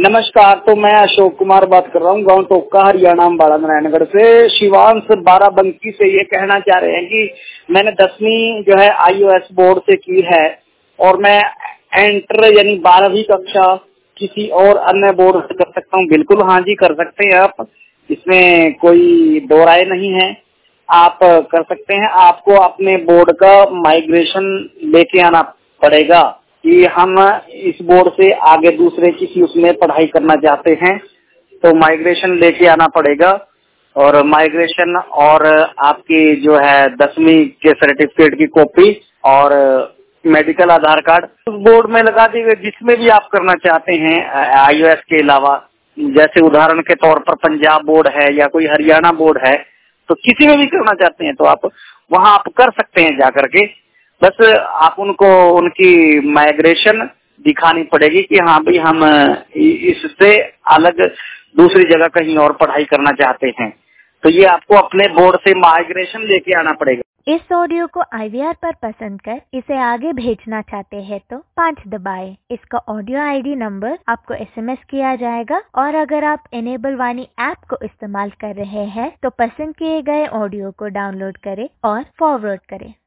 नमस्कार। तो मैं अशोक कुमार बात कर रहा हूँ, गांव टोका, हरियाणा, अम्बाला नारायणगढ़ से। शिवांश बाराबंकी से ये कहना चाह रहे हैं कि मैंने 10वीं जो है iOS बोर्ड से की है और मैं एंटर यानी 12वीं कक्षा किसी और अन्य बोर्ड से कर सकता हूँ। बिल्कुल हाँ जी, कर सकते हैं आप, इसमें कोई दो राय नहीं है। आप कर सकते हैं। आपको अपने बोर्ड का माइग्रेशन लेके आना पड़ेगा कि हम इस बोर्ड से आगे दूसरे किसी उसमें पढ़ाई करना चाहते हैं, तो माइग्रेशन लेके आना पड़ेगा। और माइग्रेशन और आपकी जो है 10वीं के सर्टिफिकेट की कॉपी और मेडिकल आधार कार्ड उस बोर्ड में लगा दीजिए जिसमें भी आप करना चाहते हैं iOS के अलावा। जैसे उदाहरण के तौर पर पंजाब बोर्ड है या कोई हरियाणा बोर्ड है, तो किसी में भी करना चाहते हैं तो आप वहाँ आप कर सकते हैं जाकर के। बस आप उनको उनकी माइग्रेशन दिखानी पड़ेगी कि हाँ भाई हम इससे अलग दूसरी जगह कहीं और पढ़ाई करना चाहते हैं, तो ये आपको अपने बोर्ड से माइग्रेशन लेके आना पड़ेगा। इस ऑडियो को IVR पर पसंद कर इसे आगे भेजना चाहते हैं तो 5 दबाएं। इसका ऑडियो ID नंबर आपको SMS किया जाएगा और अगर आप इनेबल वाणी ऐप को इस्तेमाल कर रहे हैं तो पसंद किए गए ऑडियो को डाउनलोड करें और फॉरवर्ड करें।